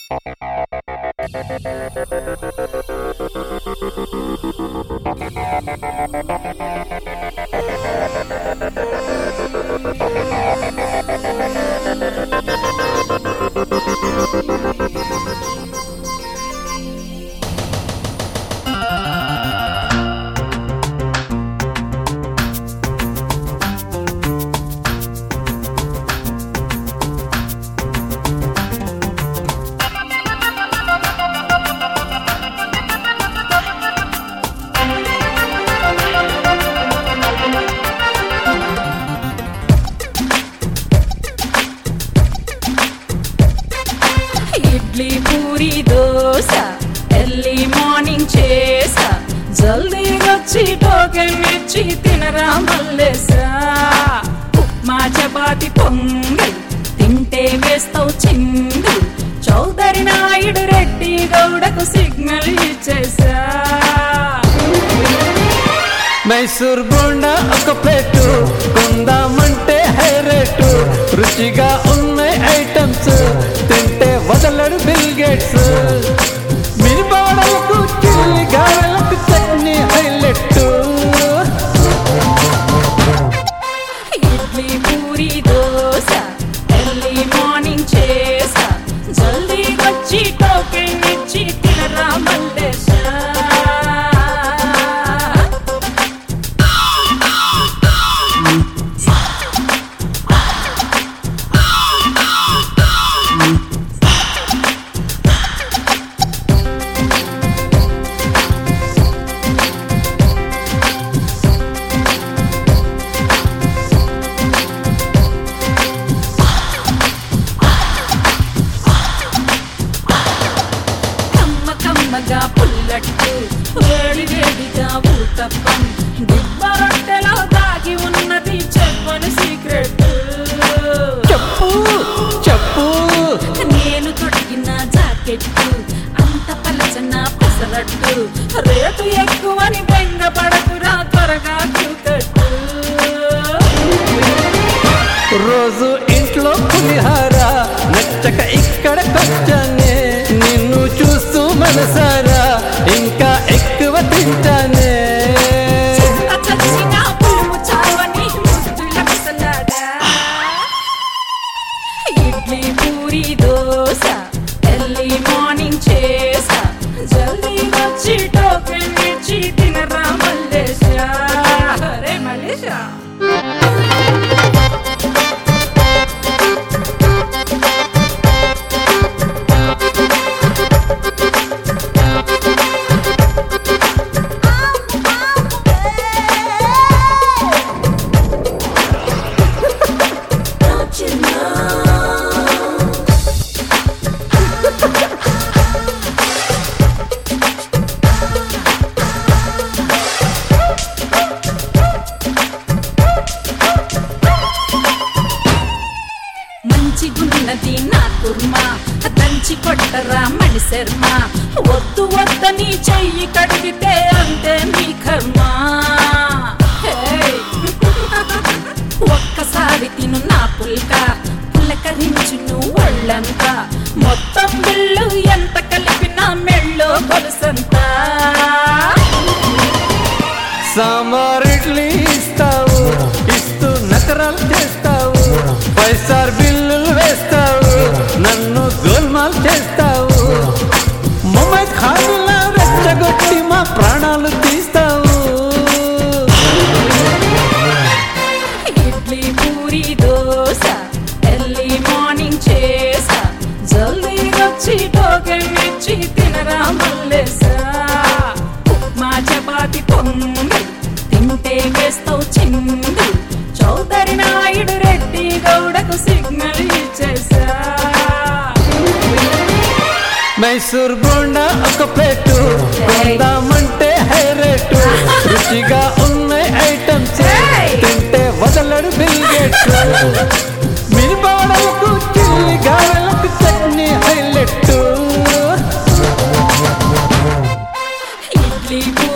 Idli puri dosa early morning చేసా, జల్దీ వచ్చి టోకెన్ ఇచ్చి తినరా మల్లేసా. ఉప్మా చపాతి పొంగల్ తింటే వేస్తావు చిందు, చౌదరి నాయుడు రెడ్డి గౌడకు సిగ్నల్ ఇచ్చేసా. మైసూర్ బోండా ఒక ప్లేటు కొందామంటే హై రేటు, రుచిగా ఉన్నాయి ఐటమ్స్ తింటే వదలడు బిల్ గేట్స్. మిరిపాడలకు చిల్లి గారెలకు chutney highlight. Idli puri dosa early morning చేసా, జల్దీ వచ్చి టోకెన్ ఇచ్చి తినరా మల్లేసా. కమ్మగా పుల్లట్టు వేడి వేడిగా ఊతప్పం, దిబ్బ రొట్టెలో దాగి ఉన్నది చెప్పని సీక్రెట్. చెప్పు చెప్పు నేను తొడిగిన జాకెట్ అంత పలచన పెసరట్టు, రేటు ఎక్కువని బెంగపడకురా త్వరగా క్యూకట్టు. రోజు ఇంట్లో పులిహార నచ్చక ఇక్కడకొచ్చానే, నిన్ను చూస్తూ మనసారా ఇంకా ఎక్కువ తింటానే. చచ్చిన పులుము చావని ముద్దుల పిసలాడా. ఇడ్లీ పూరి దోశ ఎర్లీ మార్నింగ్ చేసా, జల్దీ వచ్చి టోకెన్ ఇచ్చి తినరా మల్లేసా. రే మల్లేసా. మంచిగున్నది నా కుర్మా దంచి కొట్టరా మణి శర్మ, వద్దు వద్దని చెయ్యి కడిగితే అంతే నీ కర్మ. ఒక్కసారి తిను నా పుల్క పులకరించును ఒళ్ళంతా, మొత్తం బిల్లు ఎంత కలిపినా మెళ్ళో కొలుసంతా. సాంబార్ ఇడ్లీ ఇస్తావు, ఇస్తూ నకరాలు చేస్తావు, 5 స్టార్ బిల్లులు వేస్తావు, నన్ను గోల్మాల్ చేస్తావు. మమ్మై ఖాదులా రెచ్చగొట్టి మా ప్రాణాలు తీస్తావు. ఇడ్లీ పూరి దోశ ఎర్లీ మార్నింగ్ చేసా, జల్దీ వచ్చి టోకెన్ ఇచ్చి తినరా మల్లేసా. ఉప్మా చపాతి పొంగల్ తింటే వేస్తావు చిందు, చౌదరి నాయుడు రెడ్డి గౌడకు సిగ్నల్ ఇచ్చేసా. మైసూర్ బోండా ఒక ప్లేటు కొందామంటే హై రేటు, రుచిగా ఉన్నాయి ఐటమ్స్ తింటే వదలడు బిల్ గేట్స్. మిరిపాడలకు చిల్లి గారెలకు చట్నీ హైలెట్. ఇడ్లీ